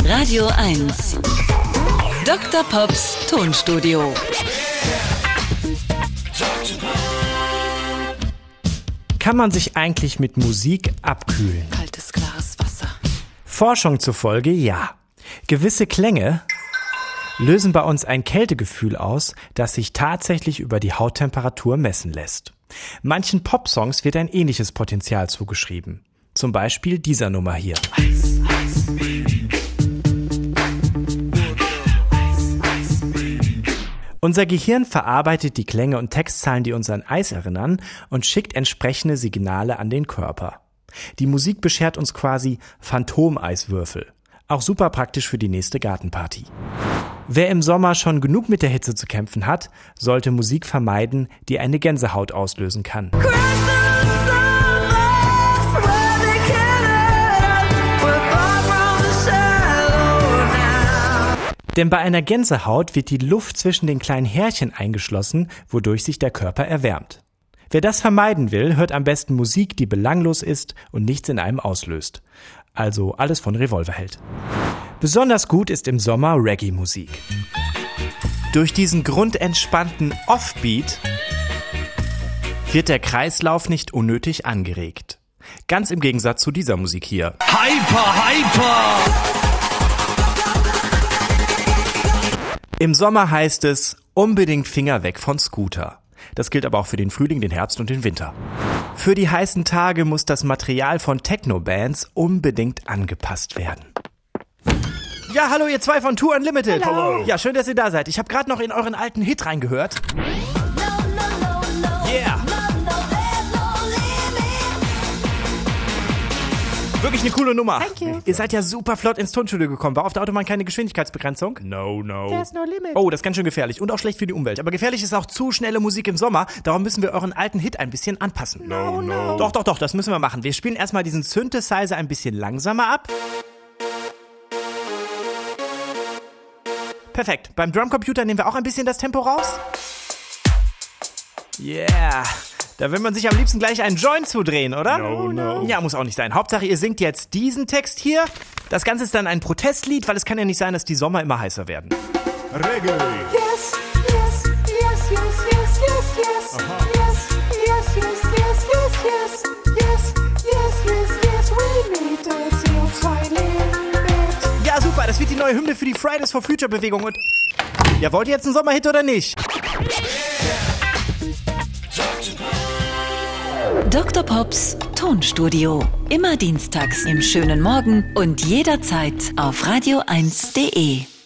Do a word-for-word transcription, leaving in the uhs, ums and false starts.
Radio eins. Doktor Pops Tonstudio. Kann man sich eigentlich mit Musik abkühlen? Kaltes, klares Wasser. Forschung zufolge ja. Gewisse Klänge lösen bei uns ein Kältegefühl aus, das sich tatsächlich über die Hauttemperatur messen lässt. Manchen Popsongs wird ein ähnliches Potenzial zugeschrieben. Zum Beispiel dieser Nummer hier. Eis, Eis. Unser Gehirn verarbeitet die Klänge und Textzahlen, die uns an Eis erinnern, und schickt entsprechende Signale an den Körper. Die Musik beschert uns quasi Phantomeiswürfel. Auch super praktisch für die nächste Gartenparty. Wer im Sommer schon genug mit der Hitze zu kämpfen hat, sollte Musik vermeiden, die eine Gänsehaut auslösen kann. Denn bei einer Gänsehaut wird die Luft zwischen den kleinen Härchen eingeschlossen, wodurch sich der Körper erwärmt. Wer das vermeiden will, hört am besten Musik, die belanglos ist und nichts in einem auslöst. Also alles von Revolverheld. Besonders gut ist im Sommer Reggae-Musik. Durch diesen grundentspannten Offbeat wird der Kreislauf nicht unnötig angeregt. Ganz im Gegensatz zu dieser Musik hier. Hyper, hyper! Im Sommer heißt es, unbedingt Finger weg von Scooter. Das gilt aber auch für den Frühling, den Herbst und den Winter. Für die heißen Tage muss das Material von Techno-Bands unbedingt angepasst werden. Ja, hallo ihr zwei von Tour Unlimited. Hallo. Ja, schön, dass ihr da seid. Ich habe gerade noch in euren alten Hit reingehört. Yeah. Wirklich eine coole Nummer. Thank you. Ihr seid ja super flott ins Tonstudio gekommen. War auf der Autobahn keine Geschwindigkeitsbegrenzung? No, no. There's no limit. Oh, das ist ganz schön gefährlich und auch schlecht für die Umwelt. Aber gefährlich ist auch zu schnelle Musik im Sommer. Darum müssen wir euren alten Hit ein bisschen anpassen. No, no. Doch, doch, doch, das müssen wir machen. Wir spielen erstmal diesen Synthesizer ein bisschen langsamer ab. Perfekt. Beim Drumcomputer nehmen wir auch ein bisschen das Tempo raus. Yeah. Da will man sich am liebsten gleich einen Joint zudrehen, oder? No, no. Ja, muss auch nicht sein. Hauptsache, ihr singt jetzt diesen Text hier. Das Ganze ist dann ein Protestlied, weil es kann ja nicht sein, dass die Sommer immer heißer werden. Reggae. Yes, yes, yes, yes, yes, yes, yes. Aha. Yes, yes, yes, yes, yes, yes. Yes, yes, yes, yes, we need a C O zwei Limit. Ja, super. Das wird die neue Hymne für die Fridays for Future Bewegung. Und ja, wollt ihr jetzt einen Sommerhit oder nicht? Doktor Pops Tonstudio. Immer dienstags im schönen Morgen und jederzeit auf radio eins punkt de.